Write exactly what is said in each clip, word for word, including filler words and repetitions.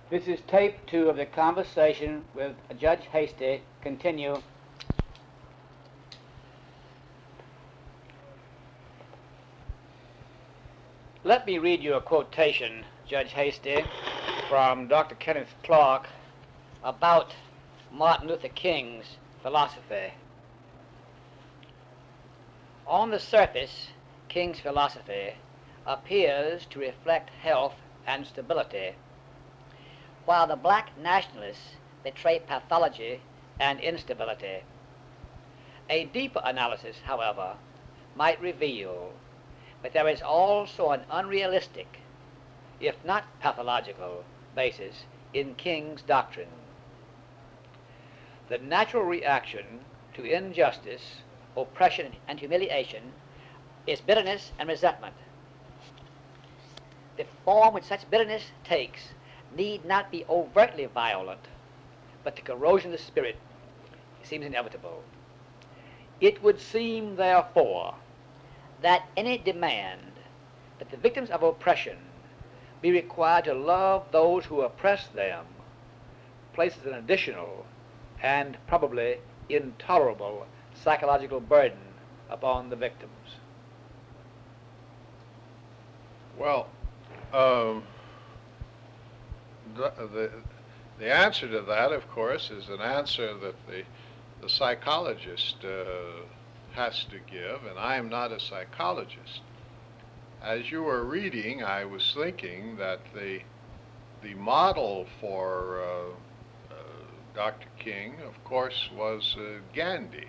This is tape two of the conversation with Judge Hasty. Continue. Let me read you a quotation, Judge Hasty, from Doctor Kenneth Clark about Martin Luther King's philosophy. On the surface, King's philosophy appears to reflect health and stability, while the black nationalists betray pathology and instability. A deeper analysis, however, might reveal that there is also an unrealistic, if not pathological, basis in King's doctrine. The natural reaction to injustice, oppression, and humiliation is bitterness and resentment. The form which such bitterness takes need not be overtly violent, but the corrosion of the spirit seems inevitable. It would seem, therefore, that any demand that the victims of oppression be required to love those who oppress them places an additional and probably intolerable psychological burden upon the victims. Well, um, the, the, the answer to that, of course, is an answer that the, the psychologist uh, has to give, and I am not a psychologist. As you were reading, I was thinking that the, the model for uh, uh, Doctor King, of course, was uh, Gandhi.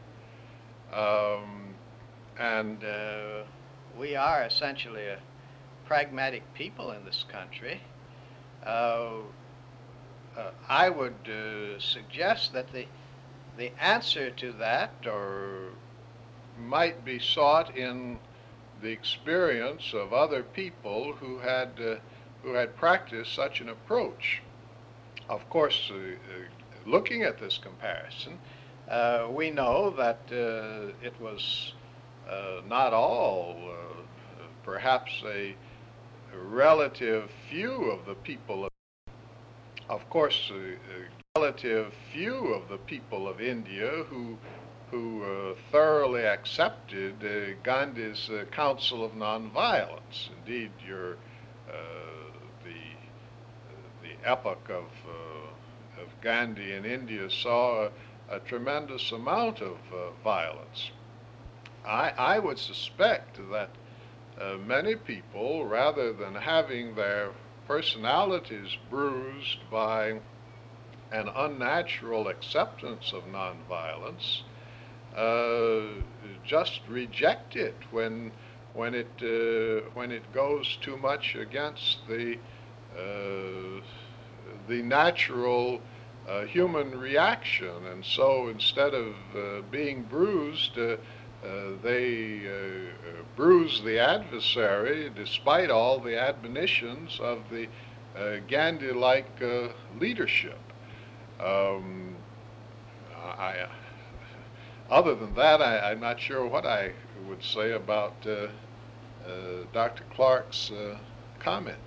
Um, and uh, we are essentially a pragmatic people in this country. Uh, uh, I would uh, suggest that the the answer to that or might be sought in the experience of other people who had uh, who had practiced such an approach. Of course, uh, uh, looking at this comparison, uh, we know that uh, it was uh, not all, uh, perhaps a relative few of the people of, of course, a, a relative few of the people of India who who uh, thoroughly accepted uh, Gandhi's uh, Council of Nonviolence. Indeed, your uh, the uh, the epoch of uh, of Gandhi in India saw a, a tremendous amount of uh, violence. I I would suspect that Uh, many people, rather than having their personalities bruised by an unnatural acceptance of nonviolence, uh, just reject it when when it uh, when it goes too much against the uh, the natural uh, human reaction, and so instead of uh, being bruised, uh, Uh, they uh, uh, bruise the adversary despite all the admonitions of the uh, Gandhi-like uh, leadership. Um, I, other than that, I, I'm not sure what I would say about uh, uh, Doctor Clark's uh, comment.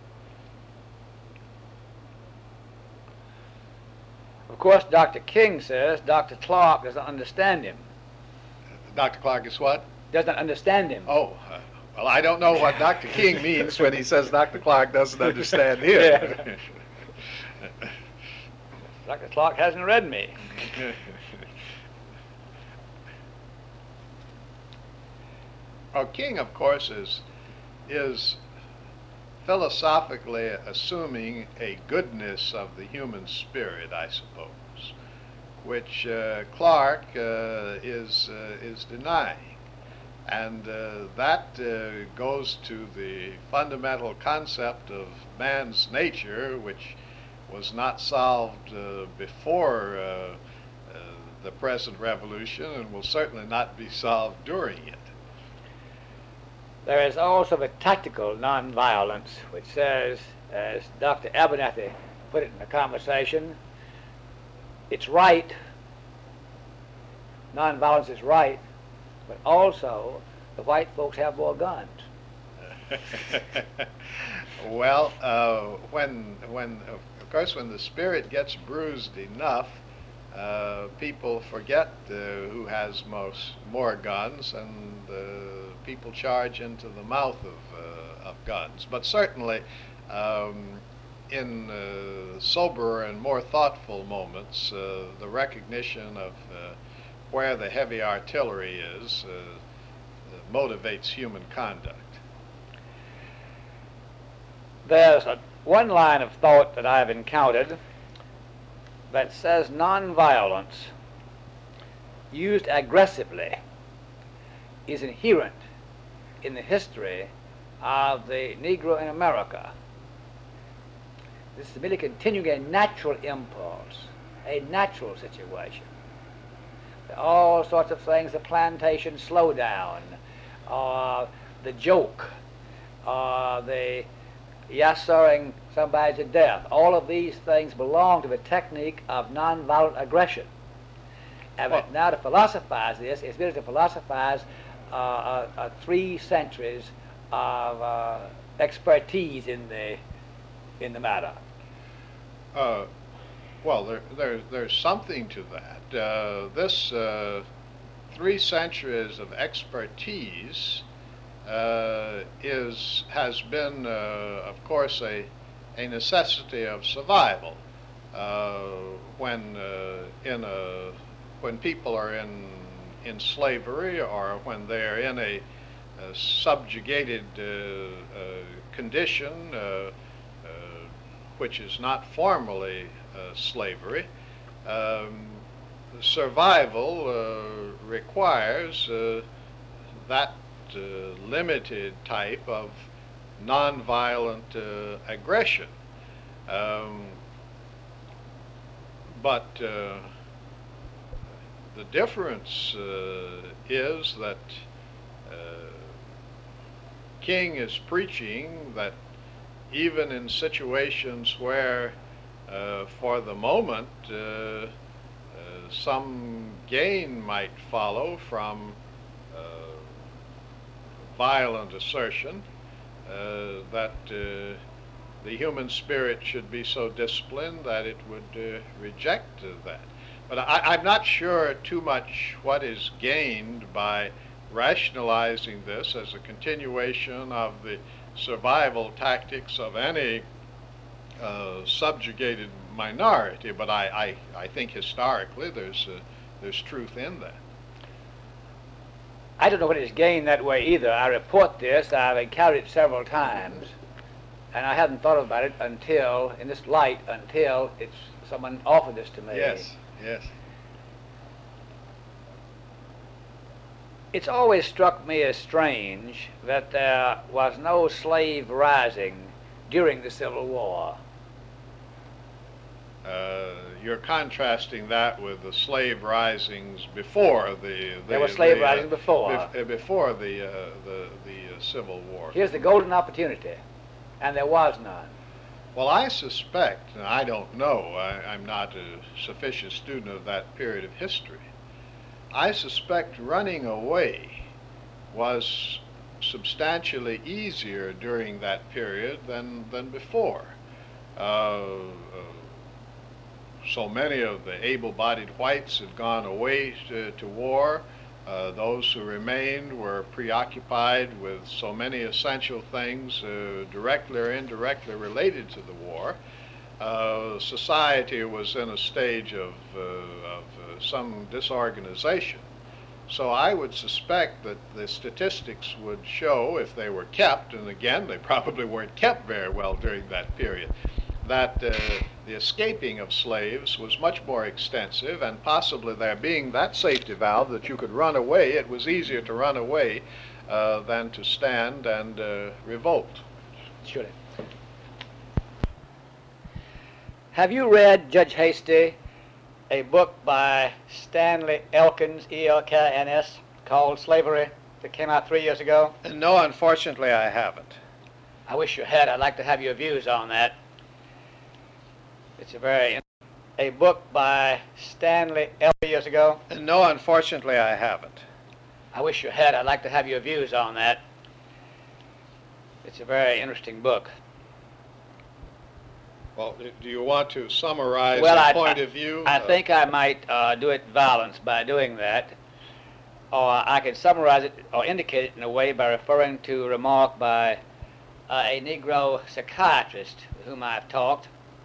Of course, Doctor King says Doctor Clark doesn't understand him. Doctor Clark is what? Doesn't understand him. Oh, uh, well, I don't know what Doctor King means when he says Doctor Clark doesn't understand him. Yeah. Doctor Clark hasn't read me. Well, King, of course, is is philosophically assuming a goodness of the human spirit, I suppose, which uh, Clark uh, is uh, is denying, and uh, that uh, goes to the fundamental concept of man's nature, which was not solved uh, before uh, uh, the present revolution, and will certainly not be solved during it. There is also the tactical nonviolence, which says, as Doctor Abernathy put it in the conversation, it's right, nonviolence is right, but also the white folks have more guns. Well, uh, when, when, of course, when the spirit gets bruised enough, uh, people forget uh, who has most more guns, and uh, people charge into the mouth of, uh, of guns. But certainly, um, in uh, soberer and more thoughtful moments, uh, the recognition of uh, where the heavy artillery is uh, motivates human conduct. There's a, one line of thought that I've encountered that says nonviolence used aggressively is inherent in the history of the Negro in America. This is merely continuing a natural impulse, a natural situation. There are all sorts of things, the plantation slowdown, or the joke, or the yes-sirring somebody to death. All of these things belong to the technique of nonviolent aggression. And Well, now to philosophize this is really to philosophize uh, uh, uh, three centuries of uh, expertise in the in the matter. Uh, well, there, there, there's something to that. Uh, this uh, three centuries of expertise uh, is has been, uh, of course, a a necessity of survival. Uh, when uh, in a when people are in in slavery, or when they're in a, a subjugated uh, uh, condition, uh, uh, which is not formally uh, slavery, um, survival uh, requires uh, that uh, limited type of nonviolent uh, aggression. Um, but uh, the difference uh, is that uh, King is preaching that even in situations where uh, for the moment uh, uh, some gain might follow from uh, violent assertion, uh, that uh, the human spirit should be so disciplined that it would uh, reject uh, that. But I, I'm not sure too much what is gained by rationalizing this as a continuation of the survival tactics of any uh, subjugated minority. But I, I, I think historically there's, uh, there's truth in that. I don't know what is gained that way either. I report this, I've encountered it several times, and I hadn't thought about it until, in this light, until it's someone offered this to me. Yes, yes. It's always struck me as strange that there was no slave rising during the Civil War. Uh, you're contrasting that with the slave risings before the. the There were slave the, uh, risings before. bef- uh, before the uh, the the uh, Civil War. Here's the golden opportunity, and there was none. Well, I suspect, and I don't know, I, I'm not a sufficient student of that period of history. I suspect running away was substantially easier during that period than, than before. Uh, uh, so many of the able-bodied whites had gone away to, to war. Uh, those who remained were preoccupied with so many essential things, uh, directly or indirectly related to the war. Uh, society was in a stage of, uh, of uh, some disorganization. So I would suspect that the statistics would show, if they were kept, and again, they probably weren't kept very well during that period, that uh, the escaping of slaves was much more extensive, and possibly there being that safety valve that you could run away, it was easier to run away uh, than to stand and uh, revolt. Surely. Have you read, Judge Hasty, a book by Stanley Elkins, E L K I N S, called Slavery, that came out three years ago? No, unfortunately, I haven't. I wish you had. I'd like to have your views on that. It's a very, a book by Stanley Elkins years ago. No, unfortunately, I haven't. I wish you had. I'd like to have your views on that. It's a very interesting book. Well, do you want to summarize Well, the I, point I, of view? I Uh, think I might uh, do it violence by doing that, or I can summarize it or indicate it in a way by referring to a remark by uh, a Negro psychiatrist with whom I've talked.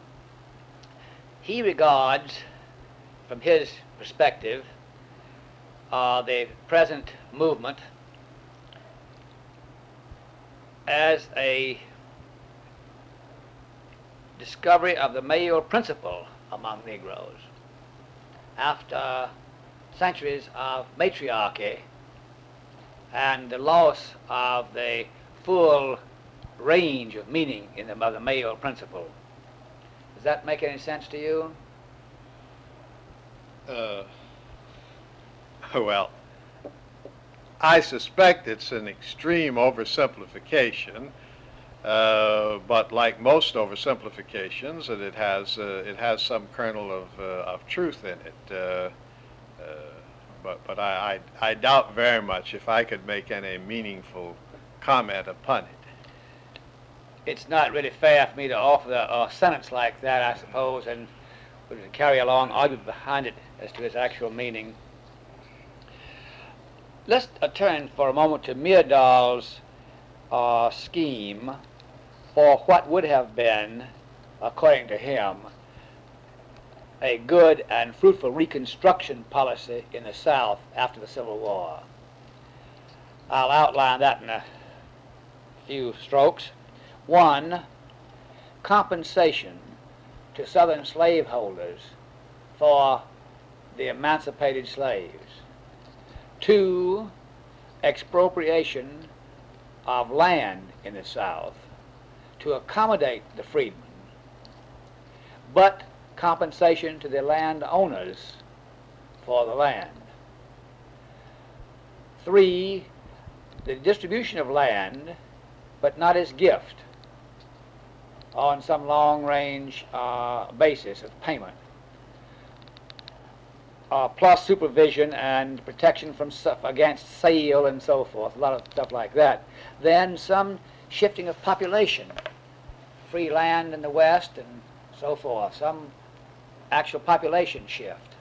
He regards, from his perspective, uh, the present movement as a discovery of the male principle among Negroes after centuries of matriarchy and the loss of the full range of meaning in the, of the male principle. Does that make any sense to you? Uh, well, I suspect it's an extreme oversimplification, uh, but like most oversimplifications, that it has uh, it has some kernel of uh, of truth in it. Uh, uh, but but I, I I doubt very much if I could make any meaningful comment upon it. It's not really fair for me to offer a, a sentence like that, I suppose, and to carry along argument behind it as to its actual meaning. Let's uh, turn for a moment to Myrdal's uh, scheme for what would have been, according to him, a good and fruitful Reconstruction policy in the South after the Civil War. I'll outline that in a few strokes. One, compensation to Southern slaveholders for the emancipated slaves. Two, expropriation of land in the South to accommodate the freedmen, but compensation to the landowners for the land. Three, the distribution of land, but not as gift, on some long-range uh, basis of payment, uh, plus supervision and protection from against sale and so forth, a lot of stuff like that. Then some shifting of population, free land in the West and so forth, some actual population shift.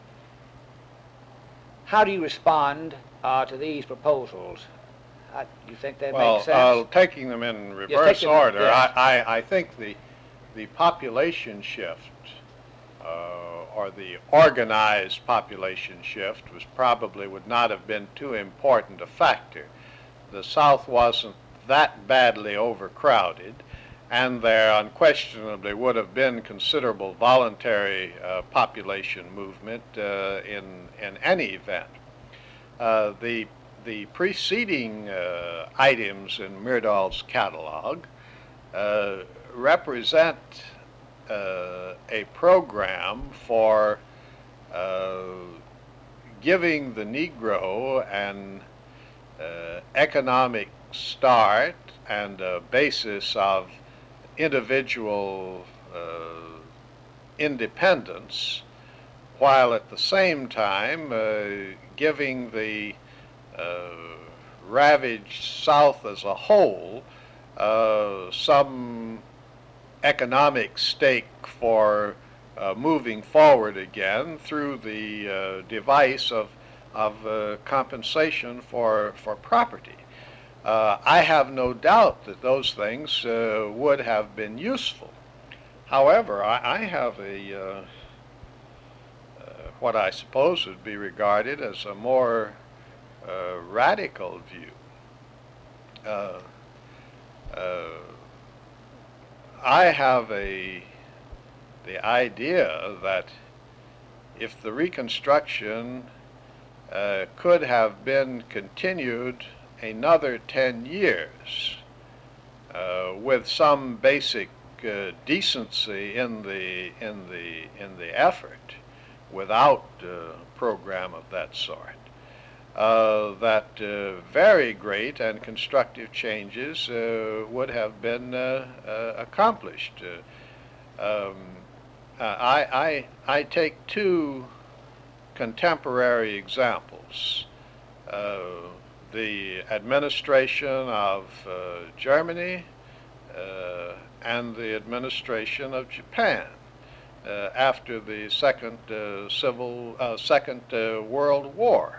How do you respond uh, to these proposals? Uh, do you think they Well, make sense? uh, taking them in reverse them- order, yes. I, I, I think the the population shift, uh, or the organized population shift, was probably would not have been too important a factor. The South wasn't that badly overcrowded, and there unquestionably would have been considerable voluntary uh, population movement uh, in in any event. Uh, the The preceding uh, items in Myrdal's catalog uh, represent uh, a program for uh, giving the Negro an uh, economic start and a basis of individual uh, independence, while at the same time uh, giving the Uh, ravaged South as a whole uh, some economic stake for uh, moving forward again through the uh, device of, of uh, compensation for, for property. Uh, I have no doubt that those things uh, would have been useful. However, I, I have a uh, uh, what I suppose would be regarded as a more Uh, radical view. Uh, uh, I have a the idea that if the Reconstruction uh, could have been continued another ten years uh, with some basic uh, decency in the in the in the effort, without a program of that sort, Uh, that uh, very great and constructive changes uh, would have been uh, uh, accomplished. Uh, um, I, I, I take two contemporary examples. Uh, the administration of uh, Germany uh, and the administration of Japan uh, after the Second uh, Civil uh, Second uh, World War.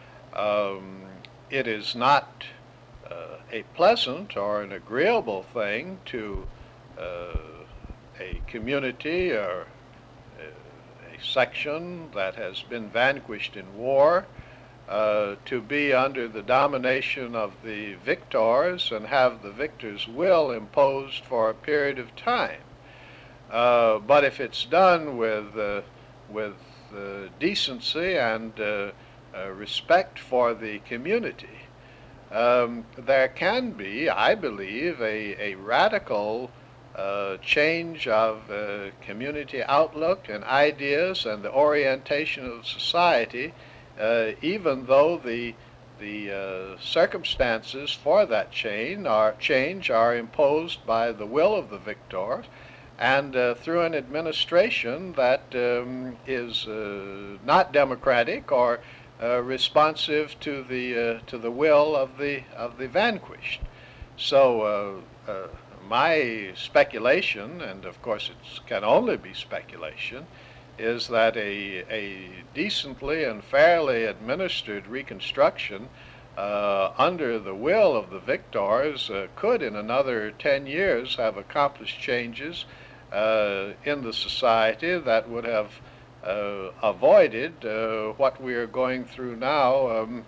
Um, it is not uh, a pleasant or an agreeable thing to uh, a community or a, a section that has been vanquished in war uh, to be under the domination of the victors and have the victor's will imposed for a period of time. Uh, but if it's done with uh, with uh, decency and uh, uh, respect for the community, um, there can be, I believe, a, a radical uh, change of uh, community outlook and ideas and the orientation of society, uh, even though the the uh, circumstances for that change are change are imposed by the will of the victors, and uh, through an administration that um, is uh, not democratic or uh, responsive to the uh, to the will of the of the vanquished. So uh, uh, my speculation, and of course it can only be speculation, is that a a decently and fairly administered reconstruction uh, under the will of the victors uh, could, in another ten years, have accomplished changes uh, in the society that would have uh, avoided uh, what we are going through now, um,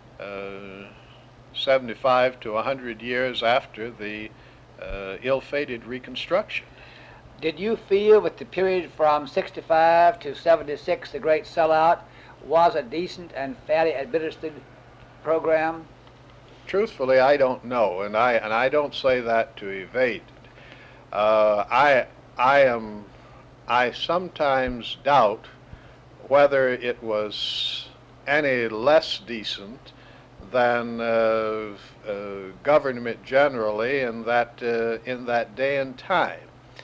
uh, seventy-five to one hundred years after the uh, ill-fated Reconstruction. Did you feel that the period from sixty-five to seventy-six, the great sellout, was a decent and fairly administered program? Truthfully, I don't know, and I and I don't say that to evade it. Uh, I I am I sometimes doubt whether it was any less decent than uh, uh, government generally in that uh, in that day and time.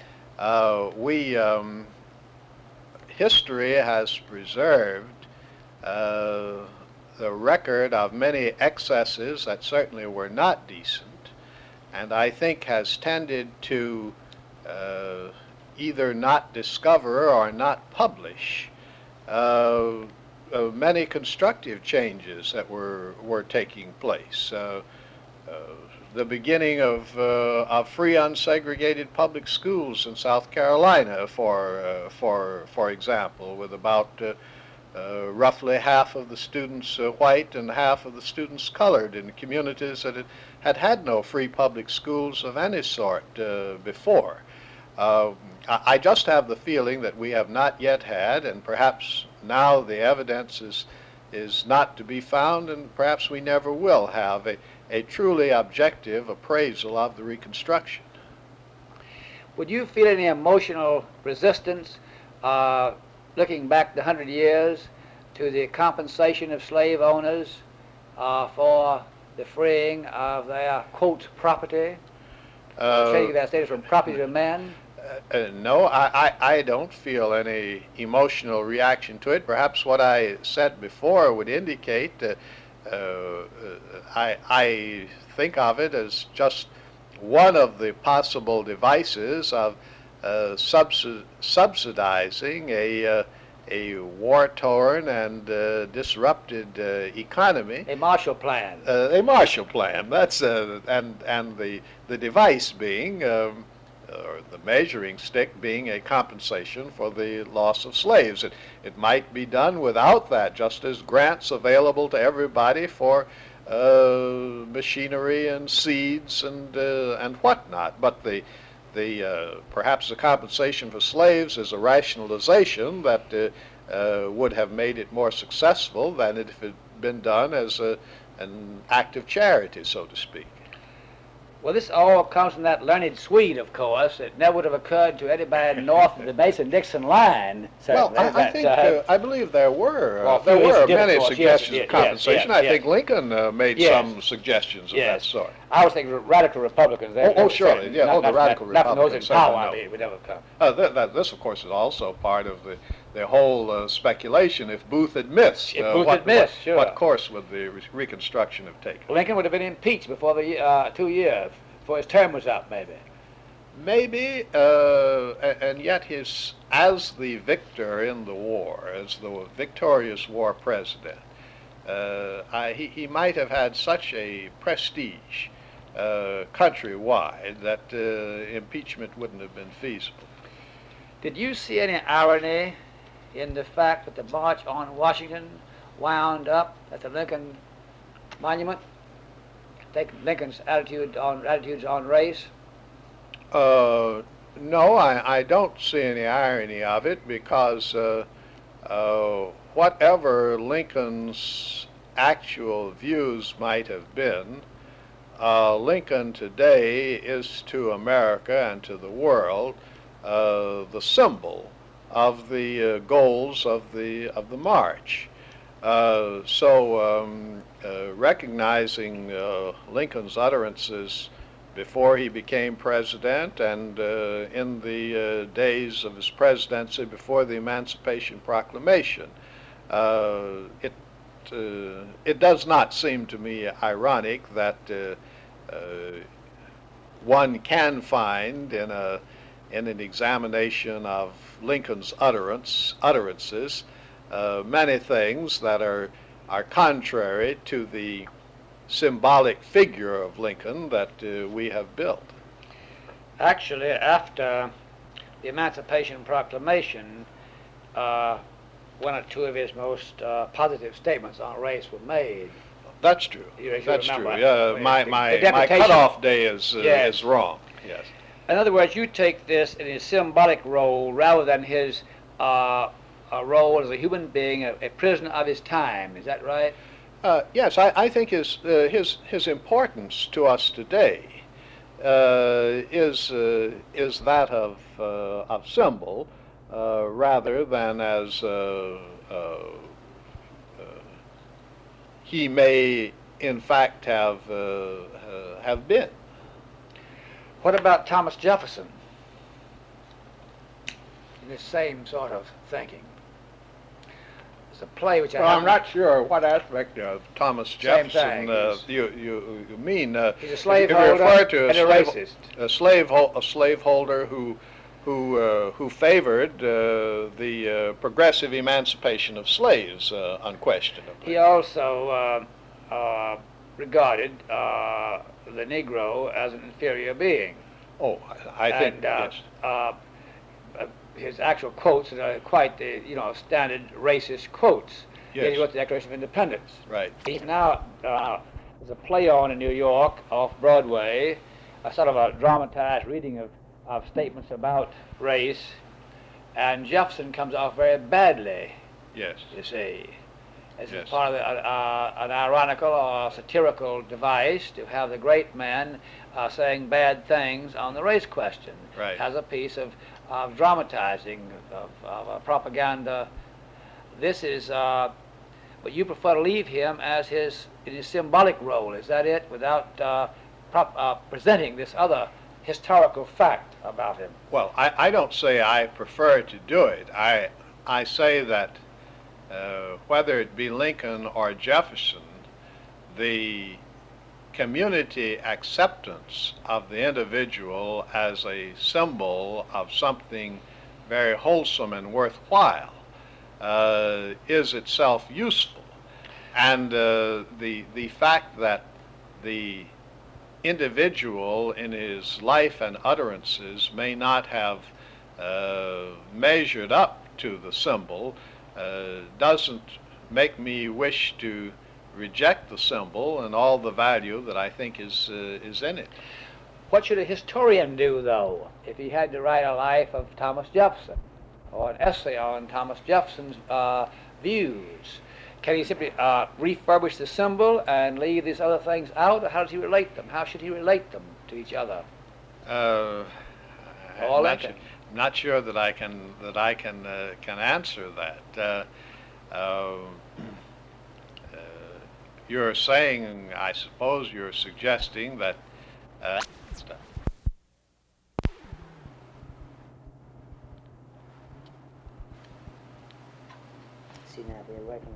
Uh, we um, history has preserved uh, the record of many excesses that certainly were not decent, and I think has tended to uh, either not discover or not publish uh, uh, many constructive changes that were were taking place. Uh, uh, the beginning of, uh, of free unsegregated public schools in South Carolina, for uh, for for example, with about uh, uh, roughly half of the students uh, white and half of the students colored in communities that had had, had no free public schools of any sort uh, before. Uh, I just have the feeling that we have not yet had, and perhaps now the evidence is is not to be found, and perhaps we never will have a, a truly objective appraisal of the Reconstruction. Would you feel any emotional resistance, uh, looking back the hundred years, to the compensation of slave owners uh, for the freeing of their, quote, property, Uh, changing their status from property to men? Uh, uh, no, I, I, I don't feel any emotional reaction to it. Perhaps what I said before would indicate that uh, uh, I, I think of it as just one of the possible devices of uh, subsidi- subsidizing a, uh, a war-torn and uh, disrupted uh, economy. A Marshall Plan. Uh, a Marshall Plan. That's uh, and and the the device being. Um, or the measuring stick being a compensation for the loss of slaves. It, it might be done without that, just as grants available to everybody for uh, machinery and seeds and uh, and whatnot. But the the uh, perhaps the compensation for slaves is a rationalization that uh, uh, would have made it more successful than it if it had been done as a, an act of charity, so to speak. Well, this all comes from that learned Swede, of course. It never would have occurred to anybody north of the Mason-Dixon line. Well, I, I that, think uh, uh, I believe there were uh, well, there few were incidents, many of course, suggestions yes, of yes, compensation. yes, I yes. think Lincoln uh, made Yes. some suggestions of Yes. that sort. I was thinking radical Republicans. They Oh, oh, never surely, said- yeah. Not, Oh, the not, radical not, not from those in Republicans, certainly power, no. I mean, would never come. Uh, th- that, this, of course, is also part of the the whole uh, speculation if Booth had missed. If uh, Booth what, had missed, what, sure. what course would the re- Reconstruction have taken? Lincoln would have been impeached before the uh, two years, before his term was up, maybe. Maybe, uh, a- and yet his, as the victor in the war, as the victorious war president, uh, I, he, he might have had such a prestige uh, countrywide that uh, impeachment wouldn't have been feasible. Did you see any irony in the fact that the march on Washington wound up at the Lincoln Monument, taking Lincoln's attitude on attitudes on race? Uh, no, I, I don't see any irony of it because uh, uh, whatever Lincoln's actual views might have been, uh, Lincoln today is to America and to the world uh, the symbol of the uh, goals of the of the march. Uh, so um, uh, recognizing uh, Lincoln's utterances before he became president and uh, in the uh, days of his presidency before the Emancipation Proclamation, uh, it uh, it does not seem to me ironic that uh, uh, one can find in a in an examination of Lincoln's utterance utterances uh, many things that are are contrary to the symbolic figure of Lincoln that uh, we have built. Actually, after the Emancipation Proclamation, uh, one or two of his most uh, positive statements on race were made. That's true. You- you That's true. remember, Yeah, the- my the my my deputation- cutoff day is uh, Yes. is wrong. Yes. In other words, you take this in his symbolic role rather than his uh, a role as a human being, a, a prisoner of his time. Is that right? Uh, yes, I, I think his uh, his his importance to us today uh, is uh, is that of uh, of symbol uh, rather than as uh, uh, uh, he may in fact have uh, uh, have been. What about Thomas Jefferson? In the same sort of thinking. It's a play which I Well, I'm haven't- not sure what aspect of Thomas Same Jefferson thing. uh, He's- you, you you mean. Uh, He's a if you slaveholder refer to a and a slave, racist. a slave hol- a slaveholder who who uh, who favored uh, the uh, progressive emancipation of slaves, uh, unquestionably. He also uh, uh, regarded uh, the Negro as an inferior being. Oh, I, I think and, uh, yes. uh, uh, his actual quotes are quite the you know standard racist quotes. Yes. He wrote the Declaration of Independence. Right. He's now uh, there's a play on in New York off Broadway, a sort of a dramatized reading of, of statements about race, and Jefferson comes off very badly. Yes. You see, as Yes. part of the, uh, uh, an ironical or satirical device to have the great man uh, saying bad things on the race question, Right. as a piece of, of dramatizing of, of uh, propaganda. This is, uh, but you prefer to leave him as his in his symbolic role. Is that it? Without uh, prop, uh, presenting this other historical fact about him. Well, I, I don't say I prefer to do it. I I say that uh, whether it be Lincoln or Jefferson, the community acceptance of the individual as a symbol of something very wholesome and worthwhile uh, is itself useful. And uh, the the fact that the individual in his life and utterances may not have uh, measured up to the symbol uh, doesn't make me wish to reject the symbol and all the value that I think is uh, is in it. What should a historian do, though, if he had to write a life of Thomas Jefferson or an essay on Thomas Jefferson's uh, views? Can he simply uh, refurbish the symbol and leave these other things out, or how does he relate them? How should he relate them to each other? Uh, All I'm not, Lincoln. su- not sure that I can that I can uh, can answer that. Uh, uh, uh, you're saying, I suppose, you're suggesting that. Uh, See now if we're working.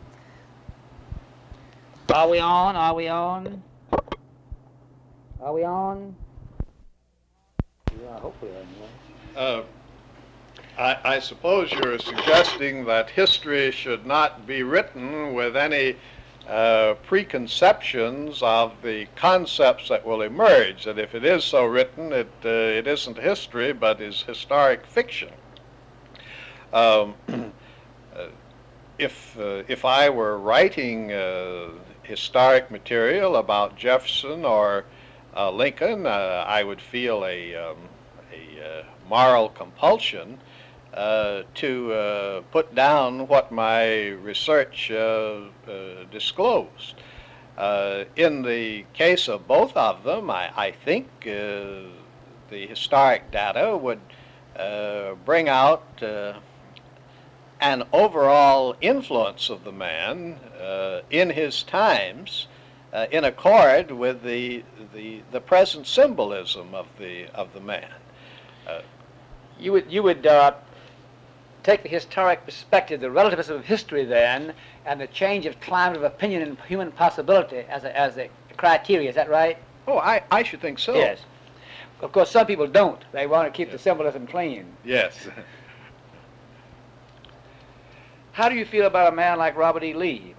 Are we on? Are we on? Are we on? Yeah, I hope we are anyway. Uh, I, I suppose you're suggesting that history should not be written with any uh, preconceptions of the concepts that will emerge, that if it is so written, it, uh, it isn't history, but is historic fiction. Um, uh, if, uh, if I were writing uh, historic material about Jefferson or uh, Lincoln, uh, I would feel a, um, a uh, moral compulsion Uh, to uh, put down what my research uh, uh, disclosed. Uh, in the case of both of them, I, I think uh, the historic data would uh, bring out uh, an overall influence of the man uh, in his times uh, in accord with the, the, the present symbolism of the, of the man. Uh, you would, you would uh, take the historic perspective, the relativism of history then, and the change of climate of opinion and human possibility as a, as a criteria. Is that right? Oh, I, I should think so. Yes. Of course, some people don't. They want to keep Yes. the symbolism clean. Yes. How do you feel about a man like Robert E. Lee?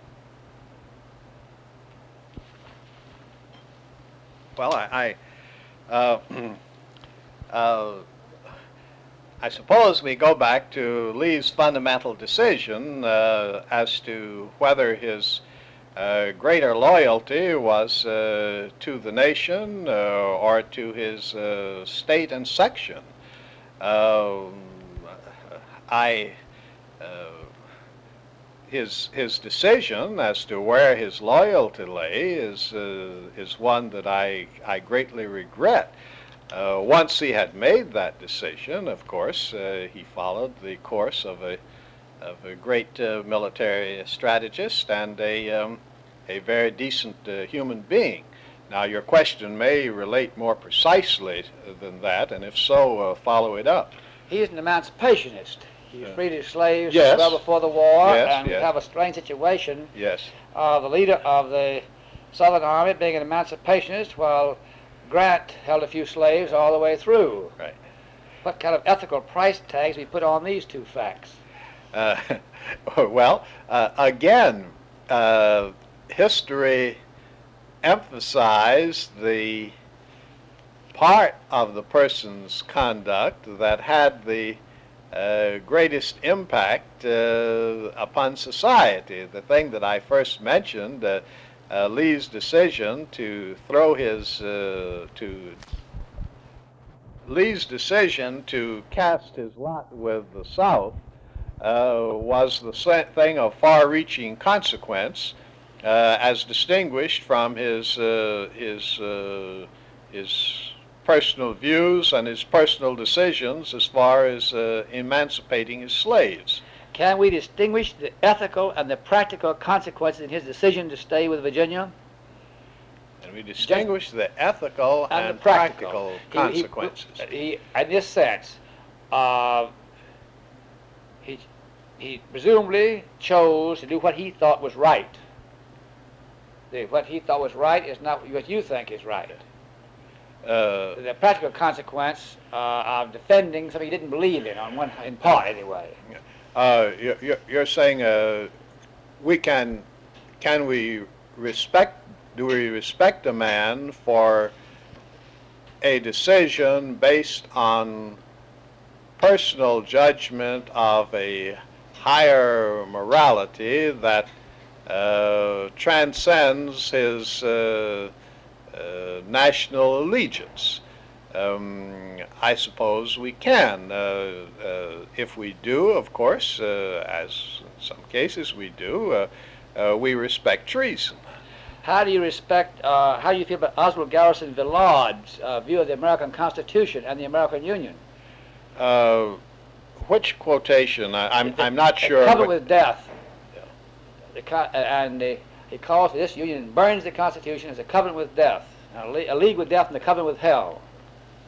Well, I, I, uh, uh, I suppose we go back to Lee's fundamental decision uh, as to whether his uh, greater loyalty was uh, to the nation uh, or to his uh, state and section. Um, I, uh, his his decision as to where his loyalty lay is uh, is one that I I greatly regret. Uh, once he had made that decision, of course, uh, he followed the course of a of a great uh, military strategist and a um, a very decent uh, human being. Now, your question may relate more precisely than that, and if so, uh, follow it up. He is an emancipationist. He Yeah. freed his slaves Yes. well before the war, Yes, and yes. we have a strange situation. Yes. Uh, the leader of the Southern Army being an emancipationist, while Grant held a few slaves all the way through. Right. What kind of ethical price tags we put on these two facts? Uh, well, uh, again, uh, history emphasized the part of the person's conduct that had the uh, greatest impact uh, upon society. The thing that I first mentioned, uh, uh, Lee's decision to throw his, uh, to Lee's decision to cast his lot with the South uh, was the thing of far-reaching consequence, uh, as distinguished from his uh, his uh, his personal views and his personal decisions as far as uh, emancipating his slaves. Can we distinguish the ethical and the practical consequences in his decision to stay with Virginia? And we distinguish the ethical and, And the practical, practical. He- consequences. He, he, in this sense, uh, he, he presumably chose to do what he thought was right. The, what he thought was right is not what you think is right. Uh, The practical consequence uh, of defending something he didn't believe in, on one, in part anyway. uh, you're, you're saying uh, we can, can we respect, do we respect a man for a decision based on personal judgment of a higher morality that uh, transcends his uh, uh, national allegiance? Um, I suppose we can. Uh, uh, if we do, of course, uh, as in some cases we do, uh, uh, we respect treason. How do you respect, uh, how do you feel about Oswald Garrison Villard's uh, view of the American Constitution and the American Union? Uh, which quotation? I, I'm, The- I'm not the sure. Covenant what- with death. The co- uh, and the, he calls for this union, burns the Constitution as a covenant with death, a, le- a league with death and a covenant with hell.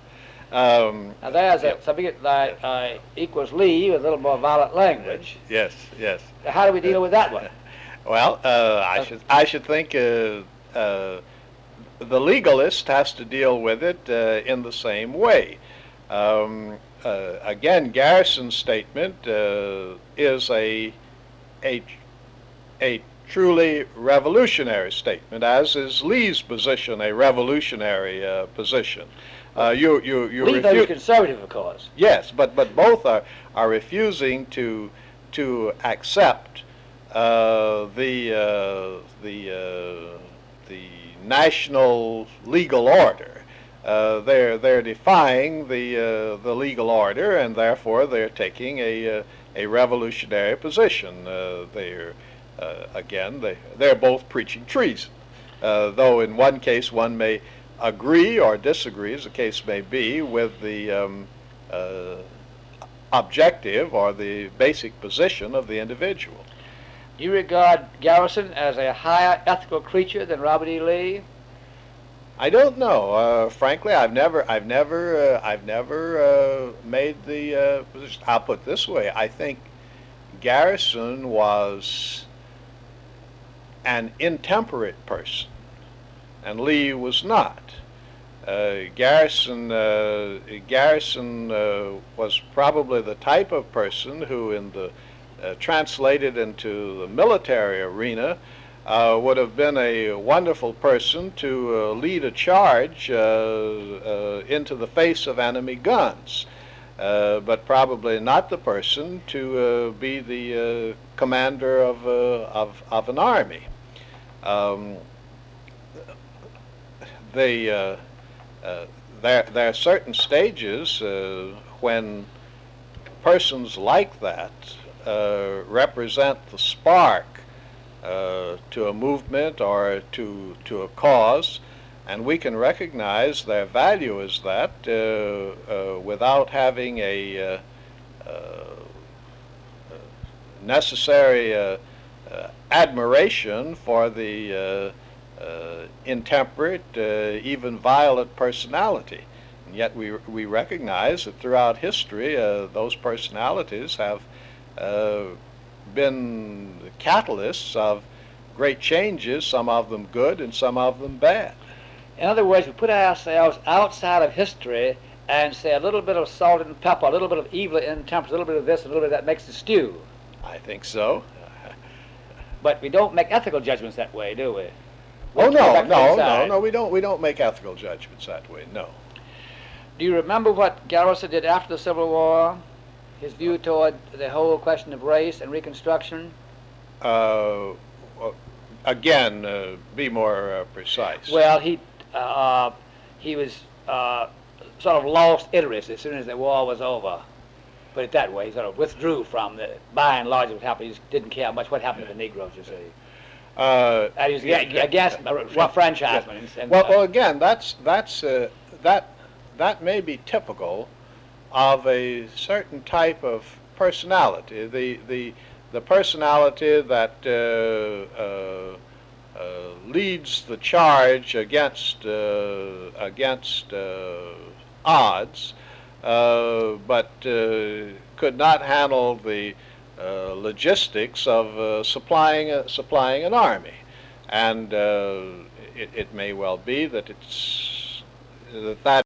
Um, Now there's yeah. a something that uh, equals Lee with a little more violent language. Yes, yes. How do we deal with that one? Well, uh, I should I should think uh, uh, the legalist has to deal with it uh, in the same way. Um, uh, again, Garrison's statement uh, is a a a truly revolutionary statement, as is Lee's position a revolutionary uh, position. Uh, you you you Lee though is refu- conservative, of course. Yes, but but both are are refusing to to accept uh, the uh, the uh, the national legal order. Uh, they're they're defying the uh, the legal order, and therefore they're taking a uh, a revolutionary position. Uh, they're uh, again they they're both preaching treason, uh, though in one case one may agree or disagree, as the case may be, with the um, uh, objective or the basic position of the individual. Do you regard Garrison as a higher ethical creature than Robert E. Lee? I don't know. Uh, frankly, I've never, I've never, uh, I've never uh, made the uh, position. I'll put it this way: I think Garrison was an intemperate person, and Lee was not. Uh, Garrison, uh, Garrison uh, was probably the type of person who, in the uh, translated into the military arena, uh, would have been a wonderful person to uh, lead a charge uh, uh, into the face of enemy guns, uh, but probably not the person to uh, be the uh, commander of, uh, of of an army. Um, the uh, Uh, there, there are certain stages uh, when persons like that uh, represent the spark uh, to a movement or to to a cause, and we can recognize their value as that uh, uh, without having a uh, uh, necessary uh, uh, admiration for the uh, Uh, intemperate, uh, even violent personality. And yet we we recognize that throughout history, uh, those personalities have uh, been catalysts of great changes, some of them good and some of them bad. In other words, we put ourselves outside of history and say a little bit of salt and pepper, a little bit of evil intemperance, a little bit of this, a little bit of that makes the stew. I think so. But we don't make ethical judgments that way, do we? Oh We'll go no, back to no, the no, side. no. We don't. We don't make ethical judgments that way. No. Do you remember what Garrison did after the Civil War? His view toward the whole question of race and Reconstruction? Uh, well, again, uh, be more uh, precise. Well, he uh, he was uh, sort of lost interest as soon as the war was over. Put it that way. He sort of withdrew from the, by and large, what happened. He just didn't care much what happened to the Negroes, you see. Uh, And he was ag- against enfranchisement. And, and, Well, uh, well, again, that's that's uh, that that may be typical of a certain type of personality. The the the personality that uh, uh, uh, leads the charge against uh, against uh, odds, uh, but uh, could not handle the Uh, logistics of uh, supplying a, supplying an army, and uh, it, it may well be that it's that that